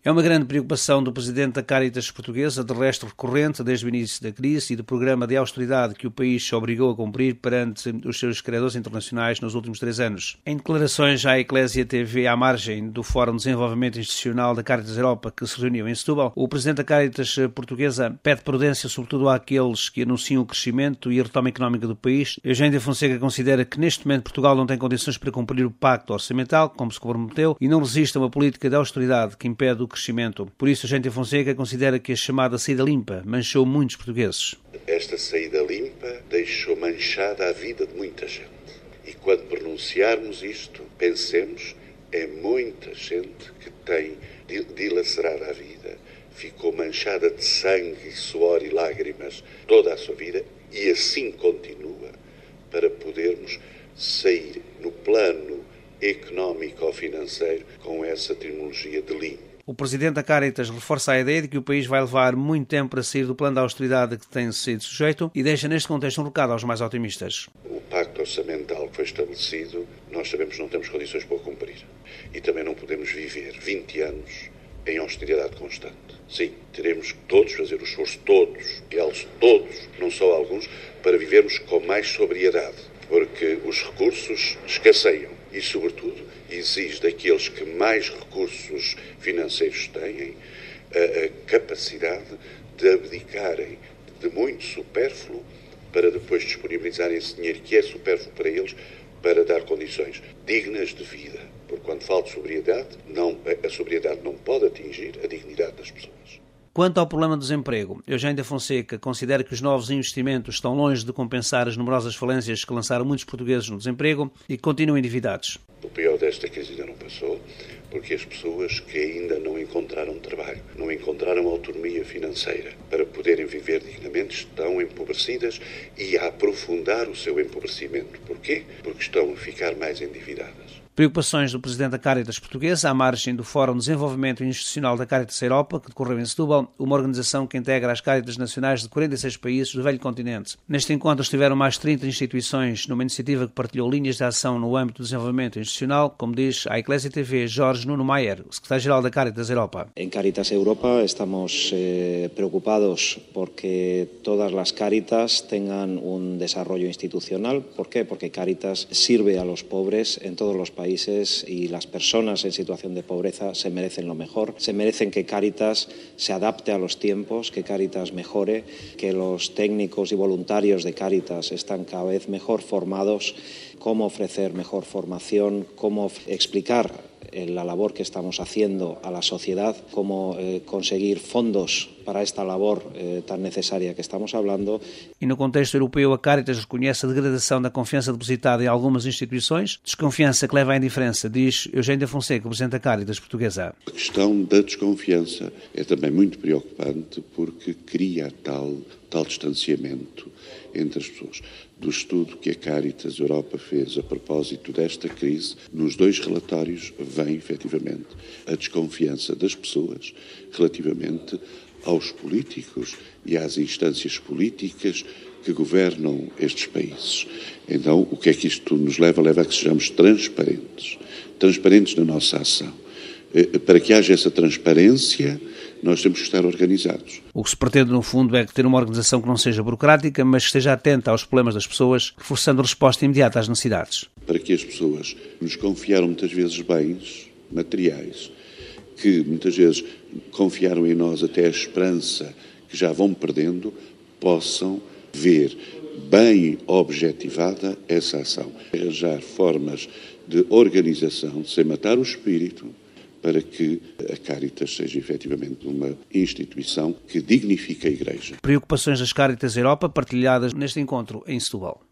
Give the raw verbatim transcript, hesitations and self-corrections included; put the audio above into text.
É uma grande preocupação do presidente da Caritas portuguesa, de resto recorrente desde o início da crise e do programa de austeridade que o país se obrigou a cumprir perante os seus credores internacionais nos últimos três anos. Em declarações à Eclésia T V à margem do Fórum de Desenvolvimento Institucional da Caritas Europa, que se reuniu em Setúbal, o presidente da Caritas portuguesa pede prudência sobretudo àqueles que anunciam o crescimento e a retoma económica do país. Eugênio Fonseca considera que neste momento Portugal não tem condições para cumprir o pacto orçamental, como se comprometeu, e não resiste a uma política de austeridade que impede o crescimento. Por isso, Eugênio Fonseca considera que a chamada saída limpa manchou muitos portugueses. Esta saída limpa deixou manchada a vida de muita gente. E quando pronunciarmos isto, pensemos, é muita gente que tem dilacerado a vida, ficou manchada de sangue, suor e lágrimas toda a sua vida e assim continua, para podermos sair no plano económico ou financeiro com essa terminologia de limpo. O presidente da Caritas reforça a ideia de que o país vai levar muito tempo para sair do plano de austeridade que tem sido sujeito e deixa neste contexto um recado aos mais otimistas. O pacto orçamental que foi estabelecido, nós sabemos que não temos condições para o cumprir. E também não podemos viver vinte anos em austeridade constante. Sim, teremos que todos fazer o esforço, todos, eles todos, não só alguns, para vivermos com mais sobriedade, porque os recursos escasseiam e, sobretudo, exige daqueles que mais recursos financeiros têm a, a capacidade de abdicarem de muito supérfluo para depois disponibilizarem esse dinheiro que é supérfluo para eles para dar condições dignas de vida. Porque quando falo de sobriedade, não, a sobriedade não pode atingir a dignidade das pessoas. Quanto ao problema do desemprego, Eugênio Fonseca considera que os novos investimentos estão longe de compensar as numerosas falências que lançaram muitos portugueses no desemprego e que continuam endividados. O pior desta crise ainda não passou, porque as pessoas que ainda não encontraram trabalho, não encontraram autonomia financeira para poderem viver dignamente, estão empobrecidas e a aprofundar o seu empobrecimento. Porquê? Porque estão a ficar mais endividadas. Preocupações do presidente da Caritas portuguesa à margem do Fórum de Desenvolvimento Institucional da Caritas Europa, que decorreu em Setúbal, uma organização que integra as Caritas nacionais de quarenta e seis países do velho continente. Neste encontro estiveram mais de trinta instituições numa iniciativa que partilhou linhas de ação no âmbito do desenvolvimento institucional, como diz a Eclésia T V Jorge Nuno Maier, secretário-geral da Caritas Europa. En Caritas Europa estamos eh, preocupados porque todas las Caritas tengan un desarrollo institucional. ¿Por qué? Porque Caritas sirve a los pobres en todos los países países y las personas en situación de pobreza se merecen lo mejor, se merecen que Caritas se adapte a los tiempos, que Caritas mejore, que los técnicos y voluntarios de Caritas están cada vez mejor formados, cómo ofrecer mejor formación, cómo explicar la labor que estamos haciendo a la sociedad, cómo eh, conseguir fondos para esta labor eh, tan necesaria que estamos hablando. E no contexto europeu, a Caritas reconhece a degradação da confiança depositada em algumas instituições, desconfiança que leva à indiferença, diz Eugênio Fonseca, presidente da Caritas portuguesa. A questão da desconfiança é também muito preocupante porque cria tal, tal distanciamento entre as pessoas. Do estudo que a Caritas Europa fez a propósito desta crise, nos dois relatórios vem, efetivamente, a desconfiança das pessoas relativamente aos políticos e às instâncias políticas que governam estes países. Então, o que é que isto nos leva? Leva a que sejamos transparentes, transparentes na nossa ação. Para que haja essa transparência, nós temos que estar organizados. O que se pretende, no fundo, é ter uma organização que não seja burocrática, mas que esteja atenta aos problemas das pessoas, reforçando resposta imediata às necessidades. Para que as pessoas nos confiaram muitas vezes bens materiais, que muitas vezes confiaram em nós até a esperança que já vão perdendo, possam ver bem objetivada essa ação. Arranjar formas de organização, sem matar o espírito, para que a Caritas seja efetivamente uma instituição que dignifique a Igreja. Preocupações das Caritas Europa partilhadas neste encontro em Setúbal.